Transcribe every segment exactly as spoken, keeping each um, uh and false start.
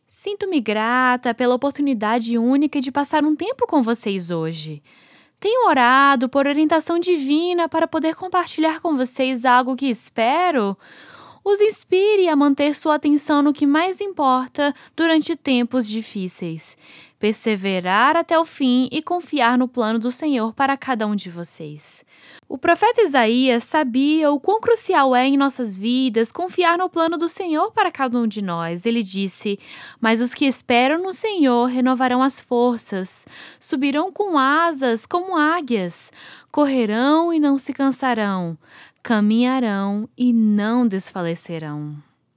Sinto-me grata pela oportunidade única de passar um tempo com vocês hoje. Tenho orado por orientação divina para poder compartilhar com vocês algo que espero os inspire a manter sua atenção no que mais importa durante tempos difíceis. Perseverar até o fim e confiar no plano do Senhor para cada um de vocês. O profeta Isaías sabia o quão crucial é em nossas vidas confiar no plano do Senhor para cada um de nós. Ele disse: "Mas os que esperam no Senhor renovarão as forças, subirão com asas como águias, correrão e não se cansarão, caminharão e não desfalecerão."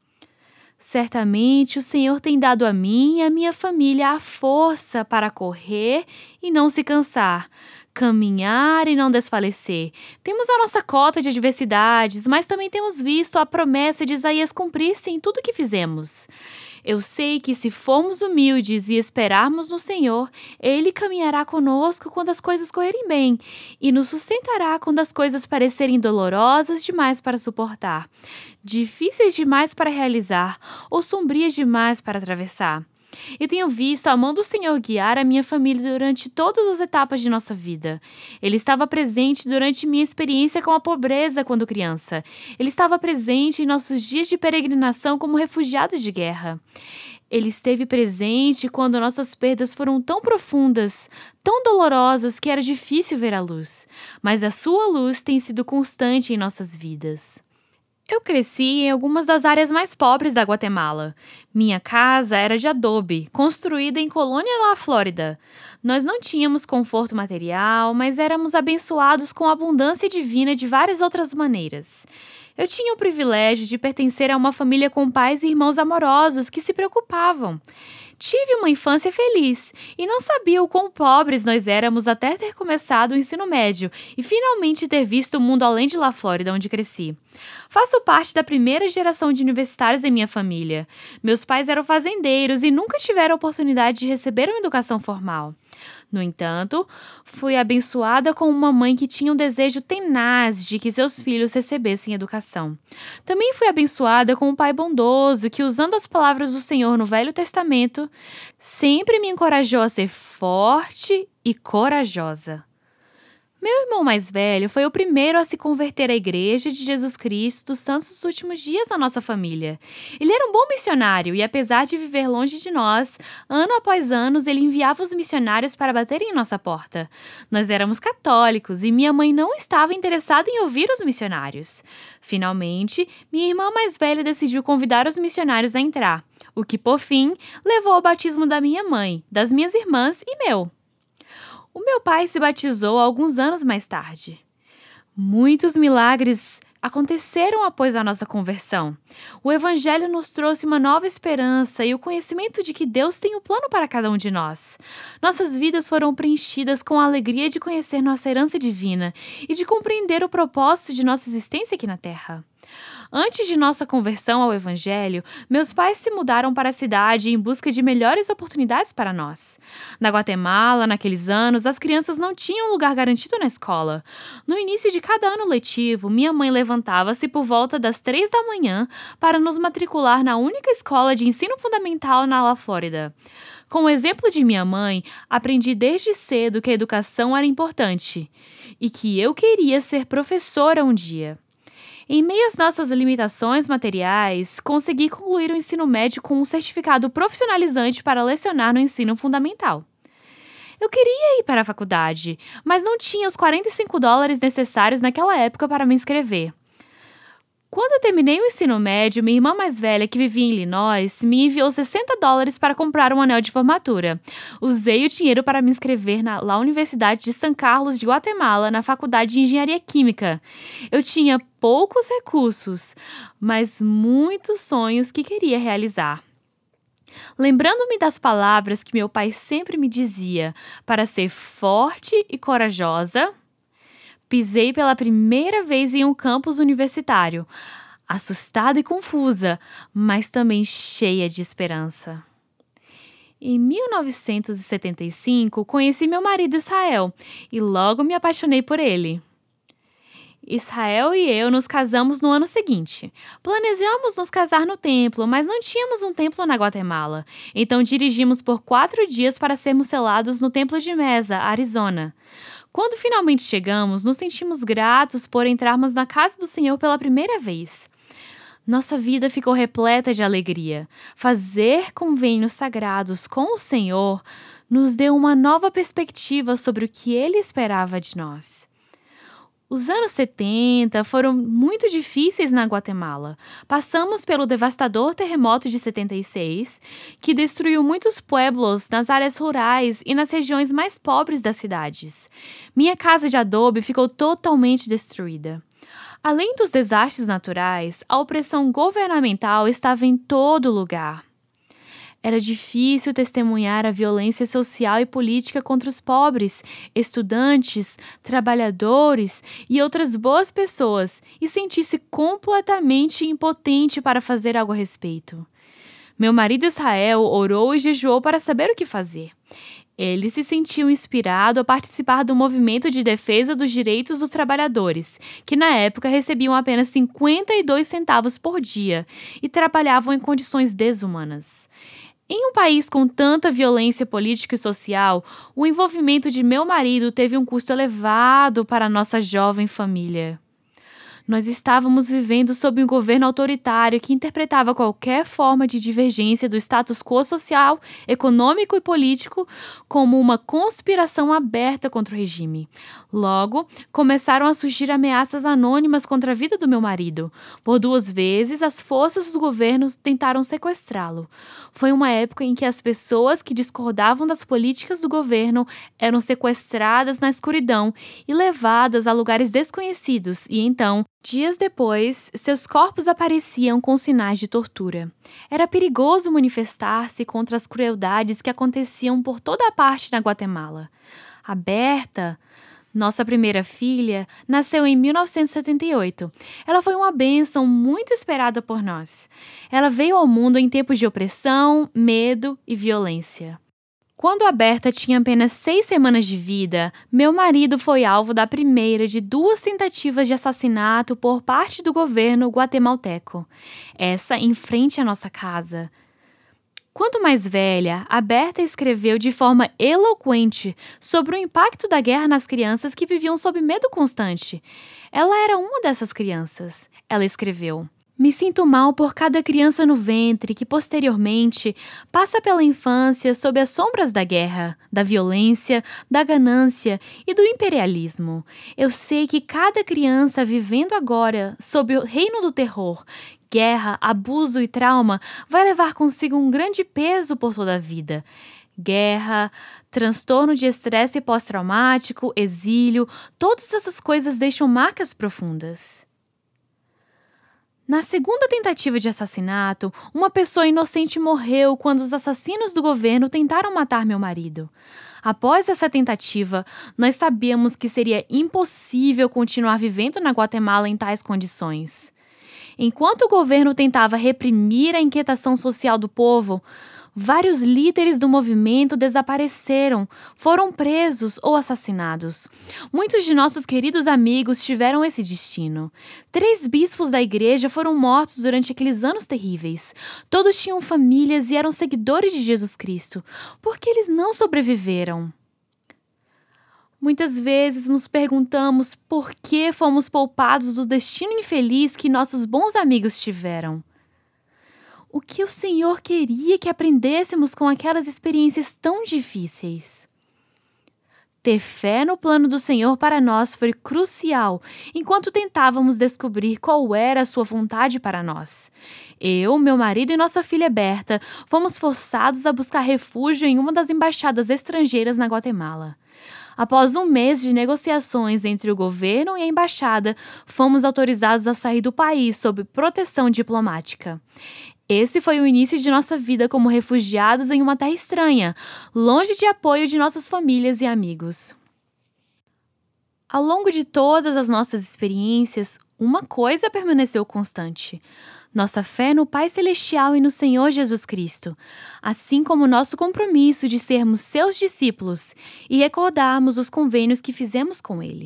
Certamente o Senhor tem dado a mim e a minha família a força para correr e não se cansar, caminhar e não desfalecer. Temos a nossa cota de adversidades, mas também temos visto a promessa de Isaías cumprir-se em tudo o que fizemos. Eu sei que se formos humildes e esperarmos no Senhor, Ele caminhará conosco quando as coisas correrem bem e nos sustentará quando as coisas parecerem dolorosas demais para suportar, difíceis demais para realizar ou sombrias demais para atravessar. E tenho visto a mão do Senhor guiar a minha família durante todas as etapas de nossa vida. Ele estava presente durante minha experiência com a pobreza quando criança. Ele estava presente em nossos dias de peregrinação como refugiados de guerra. Ele esteve presente quando nossas perdas foram tão profundas, tão dolorosas que era difícil ver a luz. Mas a sua luz tem sido constante em nossas vidas. Eu cresci em algumas das áreas mais pobres da Guatemala. Minha casa era de adobe, construída em Colônia La Flórida. Nós não tínhamos conforto material, mas éramos abençoados com a abundância divina de várias outras maneiras. Eu tinha o privilégio de pertencer a uma família com pais e irmãos amorosos que se preocupavam. Tive uma infância feliz e não sabia o quão pobres nós éramos até ter começado o ensino médio e finalmente ter visto o mundo além de La Flórida, onde cresci. Faço parte da primeira geração de universitários em minha família. Meus pais eram fazendeiros e nunca tiveram a oportunidade de receber uma educação formal. No entanto, fui abençoada com uma mãe que tinha um desejo tenaz de que seus filhos recebessem educação. Também fui abençoada com um pai bondoso que, usando as palavras do Senhor no Velho Testamento, sempre me encorajou a ser forte e corajosa. Meu irmão mais velho foi o primeiro a se converter à Igreja de Jesus Cristo dos Santos dos Últimos Dias da nossa família. Ele era um bom missionário e, apesar de viver longe de nós, ano após ano ele enviava os missionários para baterem em nossa porta. Nós éramos católicos e minha mãe não estava interessada em ouvir os missionários. Finalmente, minha irmã mais velha decidiu convidar os missionários a entrar, o que, por fim, levou ao batismo da minha mãe, das minhas irmãs e meu. O meu pai se batizou alguns anos mais tarde. Muitos milagres aconteceram após a nossa conversão. O Evangelho nos trouxe uma nova esperança e o conhecimento de que Deus tem um plano para cada um de nós. Nossas vidas foram preenchidas com a alegria de conhecer nossa herança divina e de compreender o propósito de nossa existência aqui na Terra. Antes de nossa conversão ao Evangelho, meus pais se mudaram para a cidade em busca de melhores oportunidades para nós. Na Guatemala, naqueles anos, as crianças não tinham lugar garantido na escola. No início de cada ano letivo, minha mãe levantava-se por volta das três da manhã para nos matricular na única escola de ensino fundamental na La Flórida. Com o exemplo de minha mãe, aprendi desde cedo que a educação era importante e que eu queria ser professora um dia. Em meio às nossas limitações materiais, consegui concluir o ensino médio com um certificado profissionalizante para lecionar no ensino fundamental. Eu queria ir para a faculdade, mas não tinha os quarenta e cinco dólares necessários naquela época para me inscrever. Quando eu terminei o ensino médio, minha irmã mais velha, que vivia em Illinois, me enviou sessenta dólares para comprar um anel de formatura. Usei o dinheiro para me inscrever na La Universidade de San Carlos de Guatemala, na Faculdade de Engenharia Química. Eu tinha poucos recursos, mas muitos sonhos que queria realizar. Lembrando-me das palavras que meu pai sempre me dizia para ser forte e corajosa, pisei pela primeira vez em um campus universitário, assustada e confusa, mas também cheia de esperança. Em mil novecentos e setenta e cinco, conheci meu marido Israel e logo me apaixonei por ele. Israel e eu nos casamos no ano seguinte. Planejamos nos casar no templo, mas não tínhamos um templo na Guatemala. Então dirigimos por quatro dias para sermos selados no templo de Mesa, Arizona. Quando finalmente chegamos, nos sentimos gratos por entrarmos na casa do Senhor pela primeira vez. Nossa vida ficou repleta de alegria. Fazer convênios sagrados com o Senhor nos deu uma nova perspectiva sobre o que Ele esperava de nós. Os anos setenta foram muito difíceis na Guatemala. Passamos pelo devastador terremoto de setenta e seis, que destruiu muitos pueblos nas áreas rurais e nas regiões mais pobres das cidades. Minha casa de adobe ficou totalmente destruída. Além dos desastres naturais, a opressão governamental estava em todo lugar. Era difícil testemunhar a violência social e política contra os pobres, estudantes, trabalhadores e outras boas pessoas e sentir-se completamente impotente para fazer algo a respeito. Meu marido Israel orou e jejuou para saber o que fazer. Ele se sentiu inspirado a participar do movimento de defesa dos direitos dos trabalhadores, que na época recebiam apenas cinquenta e dois centavos por dia e trabalhavam em condições desumanas. Em um país com tanta violência política e social, o envolvimento de meu marido teve um custo elevado para a nossa jovem família. Nós estávamos vivendo sob um governo autoritário que interpretava qualquer forma de divergência do status quo social, econômico e político como uma conspiração aberta contra o regime. Logo, começaram a surgir ameaças anônimas contra a vida do meu marido. Por duas vezes, as forças do governo tentaram sequestrá-lo. Foi uma época em que as pessoas que discordavam das políticas do governo eram sequestradas na escuridão e levadas a lugares desconhecidos e, então, dias depois, seus corpos apareciam com sinais de tortura. Era perigoso manifestar-se contra as crueldades que aconteciam por toda a parte na Guatemala. A Berta, nossa primeira filha, nasceu em mil novecentos e setenta e oito. Ela foi uma bênção muito esperada por nós. Ela veio ao mundo em tempos de opressão, medo e violência. Quando a Berta tinha apenas seis semanas de vida, meu marido foi alvo da primeira de duas tentativas de assassinato por parte do governo guatemalteco. Essa em frente à nossa casa. Quanto mais velha, a Berta escreveu de forma eloquente sobre o impacto da guerra nas crianças que viviam sob medo constante. Ela era uma dessas crianças. Ela escreveu: "Me sinto mal por cada criança no ventre que, posteriormente, passa pela infância sob as sombras da guerra, da violência, da ganância e do imperialismo. Eu sei que cada criança vivendo agora sob o reino do terror, guerra, abuso e trauma vai levar consigo um grande peso por toda a vida. Guerra, transtorno de estresse pós-traumático, exílio, todas essas coisas deixam marcas profundas." Na segunda tentativa de assassinato, uma pessoa inocente morreu quando os assassinos do governo tentaram matar meu marido. Após essa tentativa, nós sabíamos que seria impossível continuar vivendo na Guatemala em tais condições. Enquanto o governo tentava reprimir a inquietação social do povo, vários líderes do movimento desapareceram, foram presos ou assassinados. Muitos de nossos queridos amigos tiveram esse destino. Três bispos da igreja foram mortos durante aqueles anos terríveis. Todos tinham famílias e eram seguidores de Jesus Cristo. Por que eles não sobreviveram? Muitas vezes nos perguntamos por que fomos poupados do destino infeliz que nossos bons amigos tiveram. O que o Senhor queria que aprendêssemos com aquelas experiências tão difíceis? Ter fé no plano do Senhor para nós foi crucial enquanto tentávamos descobrir qual era a sua vontade para nós. Eu, meu marido e nossa filha Berta fomos forçados a buscar refúgio em uma das embaixadas estrangeiras na Guatemala. Após um mês de negociações entre o governo e a embaixada, fomos autorizados a sair do país sob proteção diplomática. Esse foi o início de nossa vida como refugiados em uma terra estranha, longe de apoio de nossas famílias e amigos. Ao longo de todas as nossas experiências, uma coisa permaneceu constante: nossa fé no Pai Celestial e no Senhor Jesus Cristo, assim como nosso compromisso de sermos seus discípulos e recordarmos os convênios que fizemos com Ele.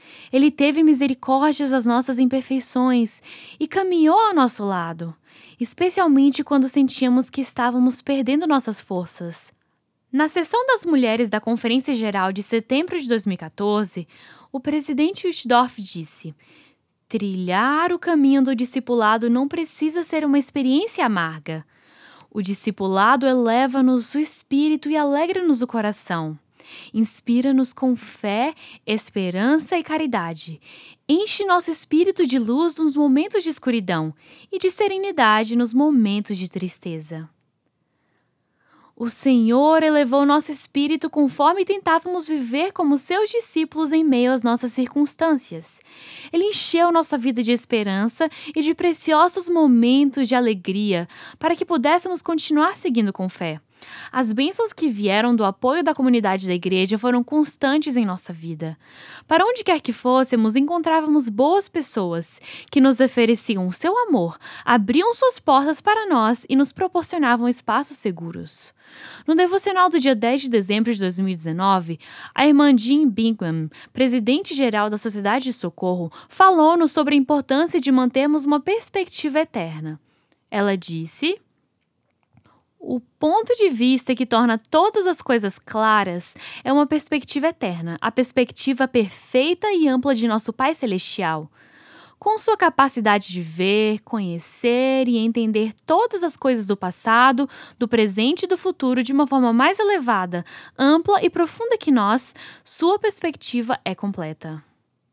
Ele teve misericórdia das nossas imperfeições e caminhou ao nosso lado, especialmente quando sentíamos que estávamos perdendo nossas forças. Na sessão das mulheres da Conferência Geral de setembro de dois mil e quatorze, o presidente Uchtdorf disse: trilhar o caminho do discipulado não precisa ser uma experiência amarga. O discipulado eleva-nos o espírito e alegra-nos o coração. Inspira-nos com fé, esperança e caridade. Enche nosso espírito de luz nos momentos de escuridão e de serenidade nos momentos de tristeza. O Senhor elevou nosso espírito conforme tentávamos viver como seus discípulos em meio às nossas circunstâncias. Ele encheu nossa vida de esperança e de preciosos momentos de alegria para que pudéssemos continuar seguindo com fé. As bênçãos que vieram do apoio da comunidade da igreja foram constantes em nossa vida. Para onde quer que fôssemos, encontrávamos boas pessoas que nos ofereciam o seu amor, abriam suas portas para nós e nos proporcionavam espaços seguros. No devocional do dia dez de dezembro de dois mil e dezenove, a irmã Jean Bingham, presidente-geral da Sociedade de Socorro, falou-nos sobre a importância de mantermos uma perspectiva eterna. Ela disse: o ponto de vista que torna todas as coisas claras é uma perspectiva eterna, a perspectiva perfeita e ampla de nosso Pai Celestial. Com sua capacidade de ver, conhecer e entender todas as coisas do passado, do presente e do futuro de uma forma mais elevada, ampla e profunda que nós, sua perspectiva é completa.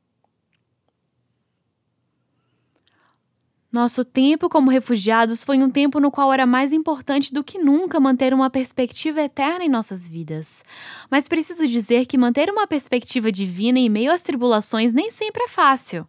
Nosso tempo como refugiados foi um tempo no qual era mais importante do que nunca manter uma perspectiva eterna em nossas vidas. Mas preciso dizer que manter uma perspectiva divina em meio às tribulações nem sempre é fácil.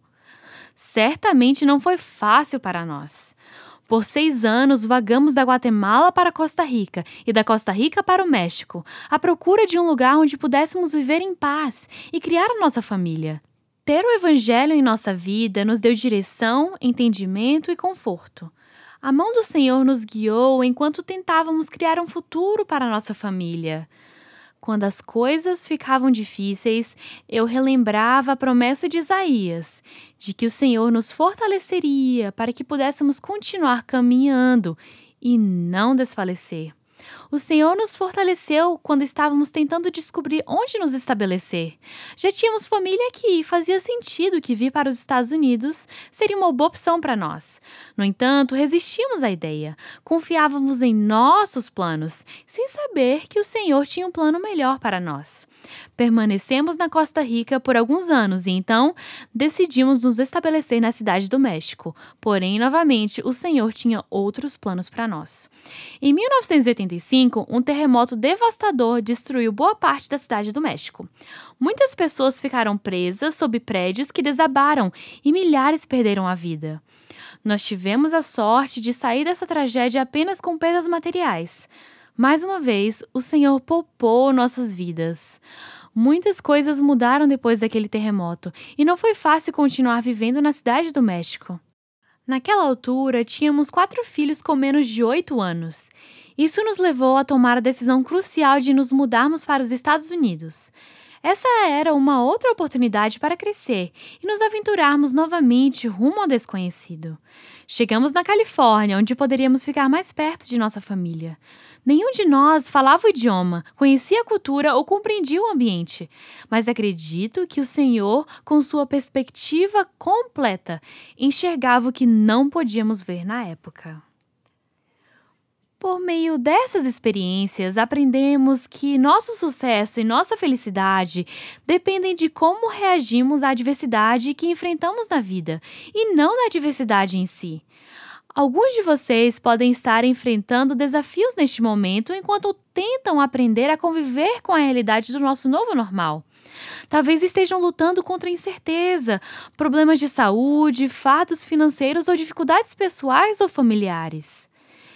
Certamente não foi fácil para nós. Por seis anos, vagamos da Guatemala para Costa Rica e da Costa Rica para o México, à procura de um lugar onde pudéssemos viver em paz e criar a nossa família. Ter o Evangelho em nossa vida nos deu direção, entendimento e conforto. A mão do Senhor nos guiou enquanto tentávamos criar um futuro para a nossa família. Quando as coisas ficavam difíceis, eu relembrava a promessa de Isaías, de que o Senhor nos fortaleceria para que pudéssemos continuar caminhando e não desfalecer. O Senhor nos fortaleceu quando estávamos tentando descobrir onde nos estabelecer. Já tínhamos família aqui e fazia sentido que vir para os Estados Unidos seria uma boa opção para nós. No entanto, resistimos à ideia. Confiávamos em nossos planos, sem saber que o Senhor tinha um plano melhor para nós. Permanecemos na Costa Rica por alguns anos e então decidimos nos estabelecer na cidade do México. Porém, novamente, o Senhor tinha outros planos para nós. Em mil novecentos e oitenta e cinco, um terremoto devastador destruiu boa parte da cidade do México. Muitas pessoas ficaram presas sob prédios que desabaram e milhares perderam a vida. Nós tivemos a sorte de sair dessa tragédia apenas com perdas materiais. Mais uma vez, o Senhor poupou nossas vidas. Muitas coisas mudaram depois daquele terremoto e não foi fácil continuar vivendo na cidade do México. Naquela altura, tínhamos quatro filhos com menos de oito anos. Isso nos levou a tomar a decisão crucial de nos mudarmos para os Estados Unidos. Essa era uma outra oportunidade para crescer e nos aventurarmos novamente rumo ao desconhecido. Chegamos na Califórnia, onde poderíamos ficar mais perto de nossa família. Nenhum de nós falava o idioma, conhecia a cultura ou compreendia o ambiente. Mas acredito que o Senhor, com sua perspectiva completa, enxergava o que não podíamos ver na época. Por meio dessas experiências, aprendemos que nosso sucesso e nossa felicidade dependem de como reagimos à adversidade que enfrentamos na vida, e não da adversidade em si. Alguns de vocês podem estar enfrentando desafios neste momento enquanto tentam aprender a conviver com a realidade do nosso novo normal. Talvez estejam lutando contra incerteza, problemas de saúde, fatos financeiros ou dificuldades pessoais ou familiares.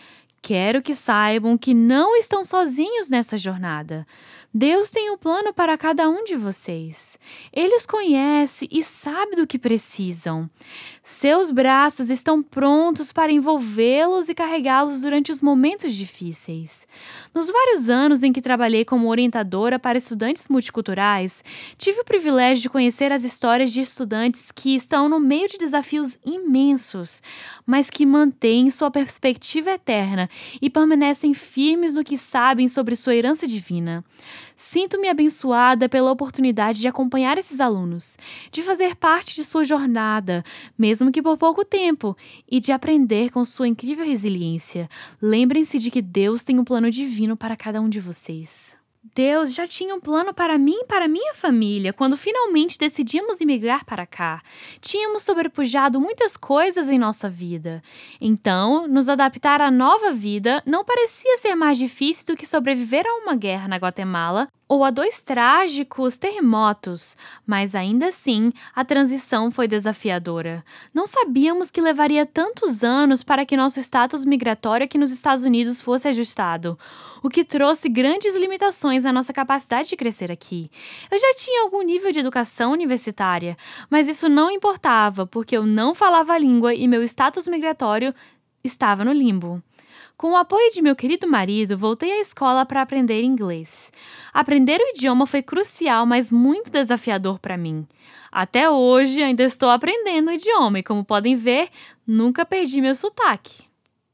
Quero que saibam que não estão sozinhos nessa jornada. Deus tem um plano para cada um de vocês. Ele os conhece e sabe do que precisam. Seus braços estão prontos para envolvê-los e carregá-los durante os momentos difíceis. Nos vários anos em que trabalhei como orientadora para estudantes multiculturais, tive o privilégio de conhecer as histórias de estudantes que estão no meio de desafios imensos, mas que mantêm sua perspectiva eterna e permanecem firmes no que sabem sobre sua herança divina. Sinto-me abençoada pela oportunidade de acompanhar esses alunos, de fazer parte de sua jornada, mesmo que por pouco tempo, e de aprender com sua incrível resiliência. Lembrem-se de que Deus tem um plano divino para cada um de vocês. Deus já tinha um plano para mim e para minha família quando finalmente decidimos imigrar para cá. Tínhamos sobrepujado muitas coisas em nossa vida. Então, nos adaptar à nova vida não parecia ser mais difícil do que sobreviver a uma guerra na Guatemala ou a dois trágicos terremotos, mas ainda assim, a transição foi desafiadora. Não sabíamos que levaria tantos anos para que nosso status migratório aqui nos Estados Unidos fosse ajustado, o que trouxe grandes limitações à nossa capacidade de crescer aqui. Eu já tinha algum nível de educação universitária, mas isso não importava, porque eu não falava a língua e meu status migratório estava no limbo. Com o apoio de meu querido marido, voltei à escola para aprender inglês. Aprender o idioma foi crucial, mas muito desafiador para mim. Até hoje, ainda estou aprendendo o idioma e, como podem ver, nunca perdi meu sotaque.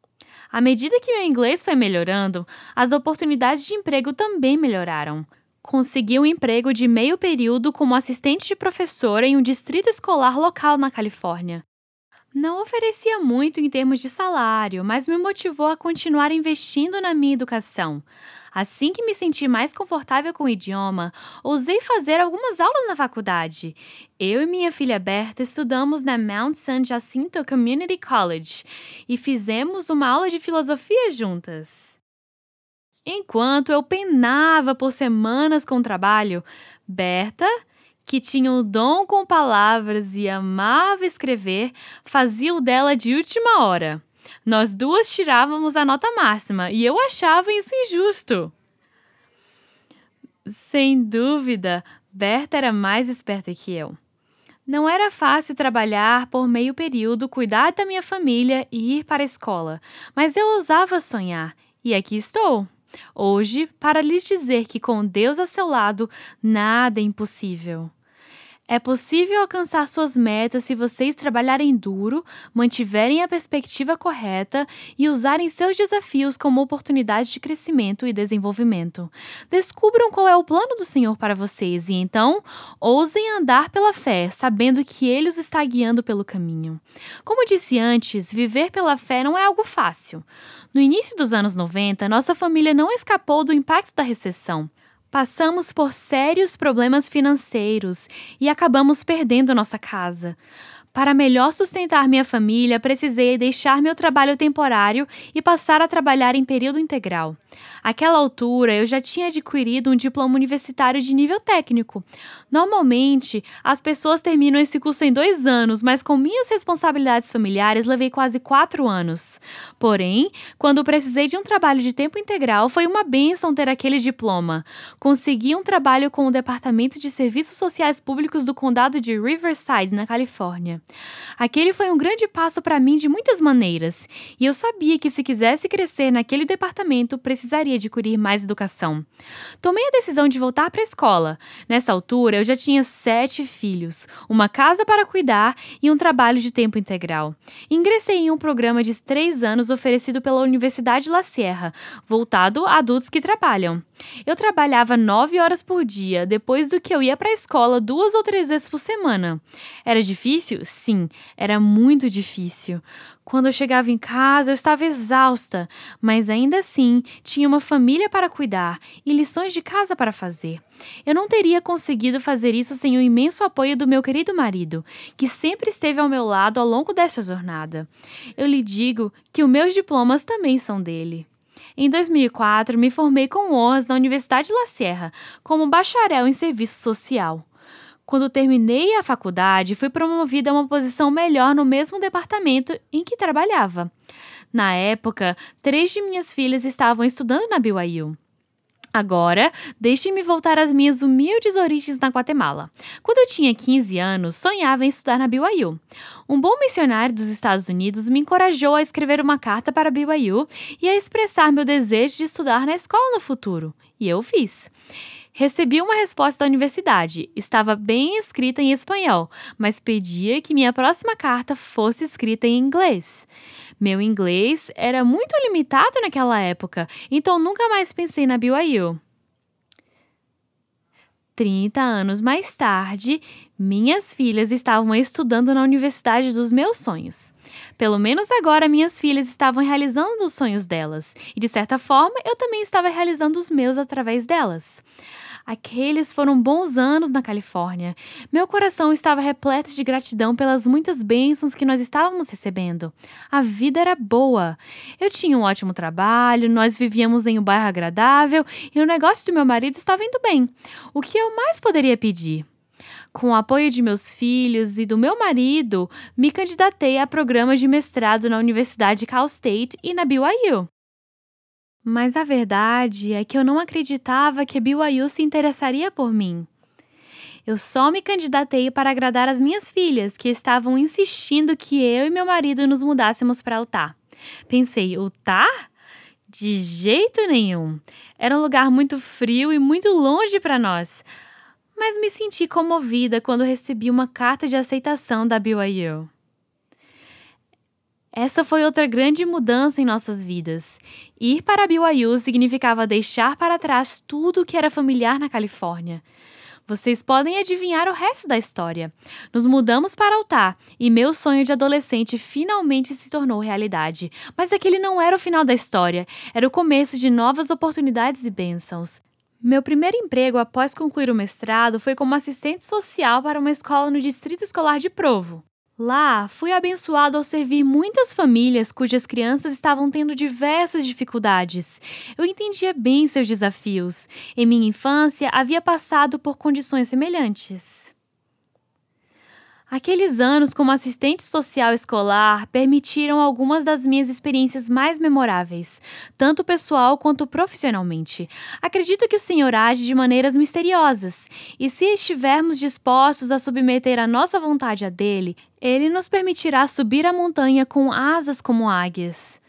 À medida que meu inglês foi melhorando, as oportunidades de emprego também melhoraram. Consegui um emprego de meio período como assistente de professora em um distrito escolar local na Califórnia. Não oferecia muito em termos de salário, mas me motivou a continuar investindo na minha educação. Assim que me senti mais confortável com o idioma, ousei fazer algumas aulas na faculdade. Eu e minha filha Berta estudamos na Mount San Jacinto Community College e fizemos uma aula de filosofia juntas. Enquanto eu penava por semanas com o trabalho, Berta, que tinha o dom com palavras e amava escrever, fazia o dela de última hora. Nós duas tirávamos a nota máxima e eu achava isso injusto. Sem dúvida, Berta era mais esperta que eu. Não era fácil trabalhar por meio período, cuidar da minha família e ir para a escola, mas eu ousava sonhar, e aqui estou. Hoje, para lhes dizer que com Deus a seu lado, nada é impossível. É possível alcançar suas metas se vocês trabalharem duro, mantiverem a perspectiva correta e usarem seus desafios como oportunidade de crescimento e desenvolvimento. Descubram qual é o plano do Senhor para vocês e então ousem andar pela fé, sabendo que Ele os está guiando pelo caminho. Como disse antes, viver pela fé não é algo fácil. No início dos anos noventa, nossa família não escapou do impacto da recessão. Passamos por sérios problemas financeiros e acabamos perdendo nossa casa. Para melhor sustentar minha família, precisei deixar meu trabalho temporário e passar a trabalhar em período integral. Àquela altura, eu já tinha adquirido um diploma universitário de nível técnico. Normalmente, as pessoas terminam esse curso em dois anos, mas com minhas responsabilidades familiares, levei quase quatro anos. Porém, quando precisei de um trabalho de tempo integral, foi uma bênção ter aquele diploma. Consegui um trabalho com o Departamento de Serviços Sociais Públicos do Condado de Riverside, na Califórnia. Aquele foi um grande passo para mim de muitas maneiras, e eu sabia que se quisesse crescer naquele departamento, precisaria adquirir mais educação. Tomei a decisão de voltar para a escola. Nessa altura, eu já tinha sete filhos, uma casa para cuidar e um trabalho de tempo integral. Ingressei em um programa de três anos oferecido pela Universidade La Sierra, voltado a adultos que trabalham. Eu trabalhava nove horas por dia, depois do que eu ia para a escola duas ou três vezes por semana. Era difícil? Sim, era muito difícil. Quando eu chegava em casa, eu estava exausta, mas ainda assim tinha uma família para cuidar e lições de casa para fazer. Eu não teria conseguido fazer isso sem o imenso apoio do meu querido marido, que sempre esteve ao meu lado ao longo dessa jornada. Eu lhe digo que os meus diplomas também são dele. Em dois mil e quatro, me formei com honras na Universidade La Sierra, como bacharel em serviço social. Quando terminei a faculdade, fui promovida a uma posição melhor no mesmo departamento em que trabalhava. Na época, três de minhas filhas estavam estudando na B Y U. Agora, deixe-me voltar às minhas humildes origens na Guatemala. Quando eu tinha quinze anos, sonhava em estudar na B Y U. Um bom missionário dos Estados Unidos me encorajou a escrever uma carta para a B Y U e a expressar meu desejo de estudar na escola no futuro. E eu fiz. Recebi uma resposta da universidade. Estava bem escrita em espanhol, mas pedia que minha próxima carta fosse escrita em inglês. Meu inglês era muito limitado naquela época, então nunca mais pensei na B Y U. trinta anos mais tarde, minhas filhas estavam estudando na universidade dos meus sonhos. Pelo menos agora minhas filhas estavam realizando os sonhos delas, e de certa forma eu também estava realizando os meus através delas. Aqueles foram bons anos na Califórnia. Meu coração estava repleto de gratidão pelas muitas bênçãos que nós estávamos recebendo. A vida era boa. Eu tinha um ótimo trabalho, nós vivíamos em um bairro agradável e o negócio do meu marido estava indo bem. O que eu mais poderia pedir? Com o apoio de meus filhos e do meu marido, me candidatei a programas de mestrado na Universidade Cal State e na B Y U. Mas a verdade é que eu não acreditava que a B Y U se interessaria por mim. Eu só me candidatei para agradar as minhas filhas, que estavam insistindo que eu e meu marido nos mudássemos para Utah. Pensei, Utah? De jeito nenhum. Era um lugar muito frio e muito longe para nós. Mas me senti comovida quando recebi uma carta de aceitação da B Y U. Essa foi outra grande mudança em nossas vidas. Ir para a B Y U significava deixar para trás tudo o que era familiar na Califórnia. Vocês podem adivinhar o resto da história. Nos mudamos para Utah e meu sonho de adolescente finalmente se tornou realidade. Mas aquele não era o final da história, era o começo de novas oportunidades e bênçãos. Meu primeiro emprego após concluir o mestrado foi como assistente social para uma escola no Distrito Escolar de Provo. Lá, fui abençoado ao servir muitas famílias cujas crianças estavam tendo diversas dificuldades. Eu entendia bem seus desafios. Em minha infância, havia passado por condições semelhantes. Aqueles anos como assistente social escolar permitiram algumas das minhas experiências mais memoráveis, tanto pessoal quanto profissionalmente. Acredito que o Senhor age de maneiras misteriosas, e se estivermos dispostos a submeter a nossa vontade a dele, ele nos permitirá subir a montanha com asas como águias.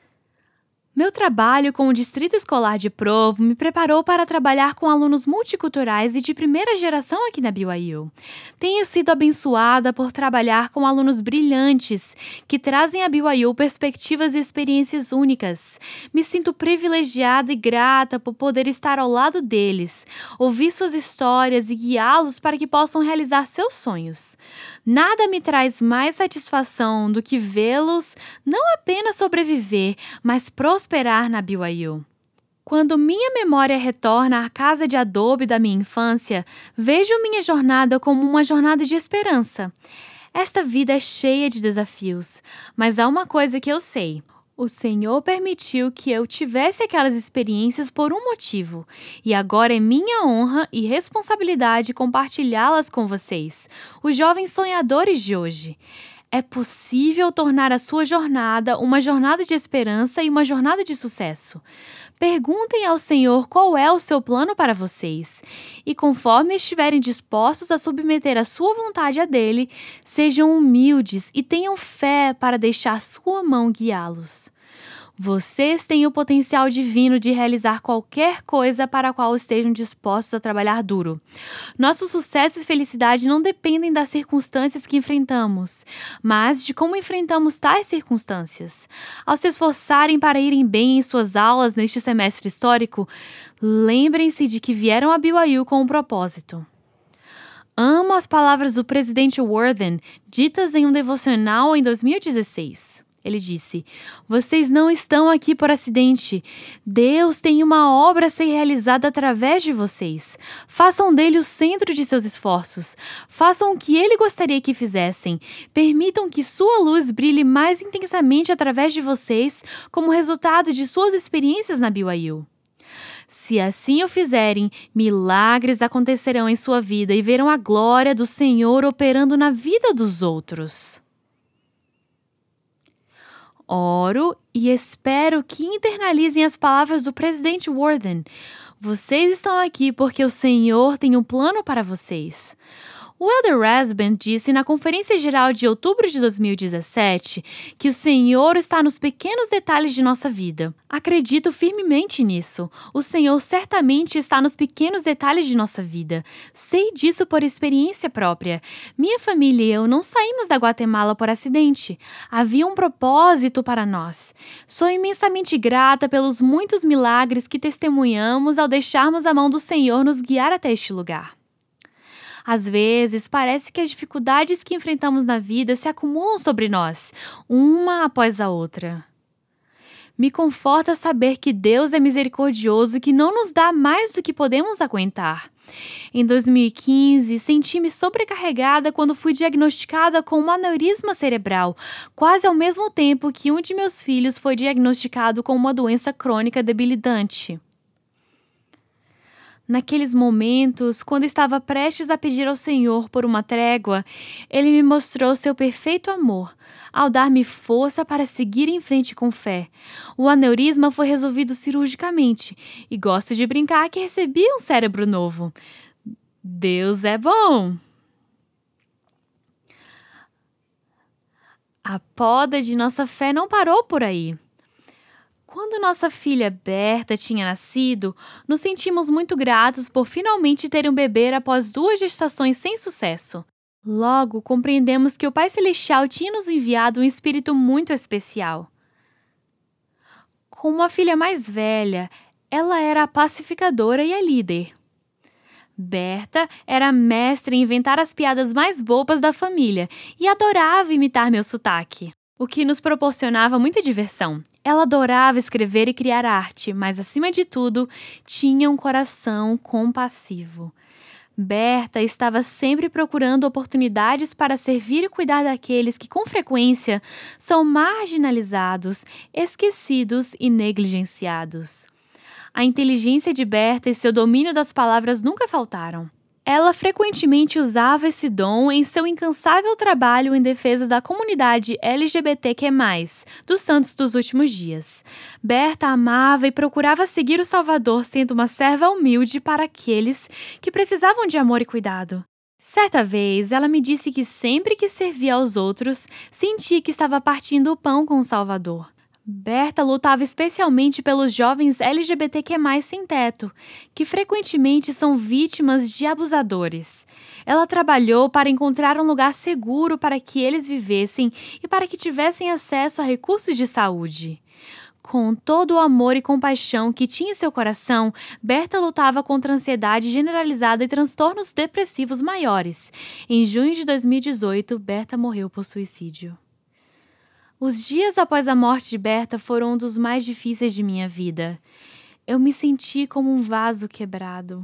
Meu trabalho com o Distrito Escolar de Provo me preparou para trabalhar com alunos multiculturais e de primeira geração aqui na B Y U. Tenho sido abençoada por trabalhar com alunos brilhantes que trazem à B Y U perspectivas e experiências únicas. Me sinto privilegiada e grata por poder estar ao lado deles, ouvir suas histórias e guiá-los para que possam realizar seus sonhos. Nada me traz mais satisfação do que vê-los não apenas sobreviver, mas prosperar Prosperar na B Y U. Quando minha memória retorna à casa de adobe da minha infância, vejo minha jornada como uma jornada de esperança. Esta vida é cheia de desafios, mas há uma coisa que eu sei. O Senhor permitiu que eu tivesse aquelas experiências por um motivo, e agora é minha honra e responsabilidade compartilhá-las com vocês, os jovens sonhadores de hoje. É possível tornar a sua jornada uma jornada de esperança e uma jornada de sucesso. Perguntem ao Senhor qual é o seu plano para vocês. E conforme estiverem dispostos a submeter a sua vontade a dele, sejam humildes e tenham fé para deixar sua mão guiá-los. Vocês têm o potencial divino de realizar qualquer coisa para a qual estejam dispostos a trabalhar duro. Nosso sucesso e felicidade não dependem das circunstâncias que enfrentamos, mas de como enfrentamos tais circunstâncias. Ao se esforçarem para irem bem em suas aulas neste semestre histórico, lembrem-se de que vieram a B Y U com um propósito. Amo as palavras do presidente Worthen, ditas em um devocional em dois mil e dezesseis. Ele disse, vocês não estão aqui por acidente. Deus tem uma obra a ser realizada através de vocês. Façam dele o centro de seus esforços. Façam o que ele gostaria que fizessem. Permitam que sua luz brilhe mais intensamente através de vocês como resultado de suas experiências na B Y U. Se assim o fizerem, milagres acontecerão em sua vida e verão a glória do Senhor operando na vida dos outros. Oro e espero que internalizem as palavras do presidente Warden. Vocês estão aqui porque o Senhor tem um plano para vocês. O Elder Rasband disse na Conferência Geral de outubro de dois mil e dezessete que o Senhor está nos pequenos detalhes de nossa vida. Acredito firmemente nisso. O Senhor certamente está nos pequenos detalhes de nossa vida. Sei disso por experiência própria. Minha família e eu não saímos da Guatemala por acidente. Havia um propósito para nós. Sou imensamente grata pelos muitos milagres que testemunhamos ao deixarmos a mão do Senhor nos guiar até este lugar. Às vezes, parece que as dificuldades que enfrentamos na vida se acumulam sobre nós, uma após a outra. Me conforta saber que Deus é misericordioso e que não nos dá mais do que podemos aguentar. Em dois mil e quinze, senti-me sobrecarregada quando fui diagnosticada com um aneurisma cerebral, quase ao mesmo tempo que um de meus filhos foi diagnosticado com uma doença crônica debilitante. Naqueles momentos, quando estava prestes a pedir ao Senhor por uma trégua, Ele me mostrou seu perfeito amor, ao dar-me força para seguir em frente com fé. O aneurisma foi resolvido cirurgicamente e gosto de brincar que recebi um cérebro novo. Deus é bom! A poda de nossa fé não parou por aí. Quando nossa filha Berta tinha nascido, nos sentimos muito gratos por finalmente ter um bebê após duas gestações sem sucesso. Logo, compreendemos que o Pai Celestial tinha nos enviado um espírito muito especial. Com uma filha mais velha, ela era a pacificadora e a líder. Berta era mestra em inventar as piadas mais bobas da família e adorava imitar meu sotaque, o que nos proporcionava muita diversão. Ela adorava escrever e criar arte, mas, acima de tudo, tinha um coração compassivo. Berta estava sempre procurando oportunidades para servir e cuidar daqueles que, com frequência, são marginalizados, esquecidos e negligenciados. A inteligência de Berta e seu domínio das palavras nunca faltaram. Ela frequentemente usava esse dom em seu incansável trabalho em defesa da comunidade L G B T Q mais, dos santos dos últimos dias. Berta amava e procurava seguir o Salvador sendo uma serva humilde para aqueles que precisavam de amor e cuidado. Certa vez, ela me disse que sempre que servia aos outros, sentia que estava partindo o pão com o Salvador. Berta lutava especialmente pelos jovens L G B T Q mais sem teto, que frequentemente são vítimas de abusadores. Ela trabalhou para encontrar um lugar seguro para que eles vivessem e para que tivessem acesso a recursos de saúde. Com todo o amor e compaixão que tinha em seu coração, Berta lutava contra a ansiedade generalizada e transtornos depressivos maiores. Em junho de dois mil e dezoito, Berta morreu por suicídio. Os dias após a morte de Berta foram um dos mais difíceis de minha vida. Eu me senti como um vaso quebrado.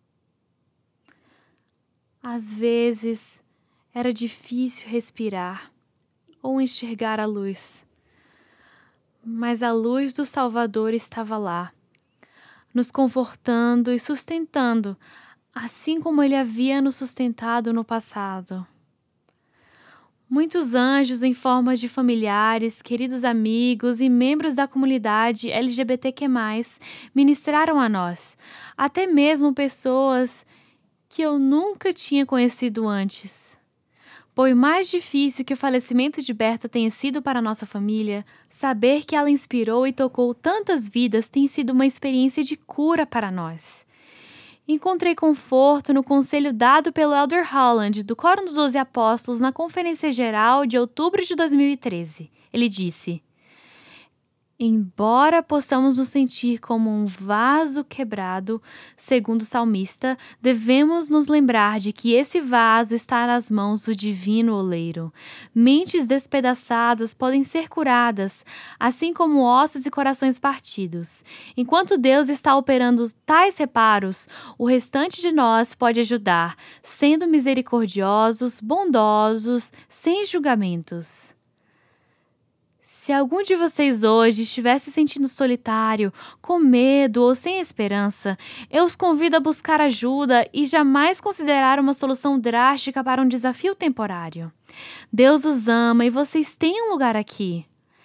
Às vezes, era difícil respirar ou enxergar a luz. Mas a luz do Salvador estava lá, nos confortando e sustentando, assim como Ele havia nos sustentado no passado. Muitos anjos em forma de familiares, queridos amigos e membros da comunidade L G B T Q mais, ministraram a nós, até mesmo pessoas que eu nunca tinha conhecido antes. Por mais difícil que o falecimento de Berta tenha sido para nossa família, saber que ela inspirou e tocou tantas vidas tem sido uma experiência de cura para nós. Encontrei conforto no conselho dado pelo Elder Holland, do Quórum dos Doze Apóstolos, na Conferência Geral de outubro de dois mil e treze. Ele disse: embora possamos nos sentir como um vaso quebrado, segundo o salmista, devemos nos lembrar de que esse vaso está nas mãos do divino oleiro. Mentes despedaçadas podem ser curadas, assim como ossos e corações partidos. Enquanto Deus está operando tais reparos, o restante de nós pode ajudar, sendo misericordiosos, bondosos, sem julgamentos. Se algum de vocês hoje estiver se sentindo solitário, com medo ou sem esperança, eu os convido a buscar ajuda e jamais considerar uma solução drástica para um desafio temporário. Deus os ama e vocês têm um lugar aqui.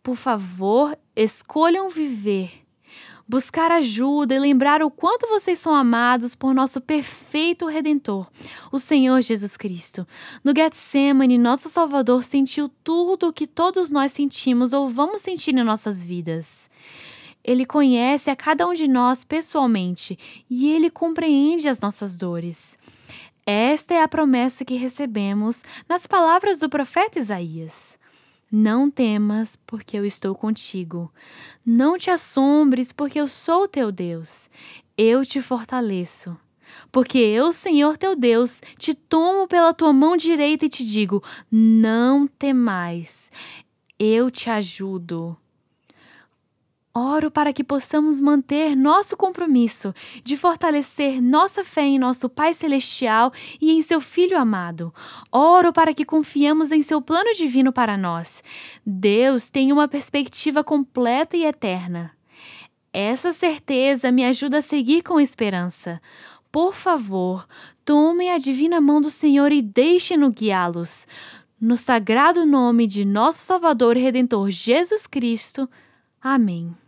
Por favor, escolham viver. Buscar ajuda e lembrar o quanto vocês são amados por nosso perfeito Redentor, o Senhor Jesus Cristo. No Getsemane, nosso Salvador sentiu tudo o que todos nós sentimos ou vamos sentir em nossas vidas. Ele conhece a cada um de nós pessoalmente e Ele compreende as nossas dores. Esta é a promessa que recebemos nas palavras do profeta Isaías. Não temas, porque eu estou contigo. Não te assombres, porque eu sou teu Deus. Eu te fortaleço. Porque eu, Senhor teu Deus, te tomo pela tua mão direita e te digo, não temais. Eu te ajudo. Oro para que possamos manter nosso compromisso de fortalecer nossa fé em nosso Pai Celestial e em seu Filho amado. Oro para que confiemos em seu plano divino para nós. Deus tem uma perspectiva completa e eterna. Essa certeza me ajuda a seguir com esperança. Por favor, tomem a divina mão do Senhor e deixem-no guiá-los. No sagrado nome de nosso Salvador e Redentor Jesus Cristo. Amém.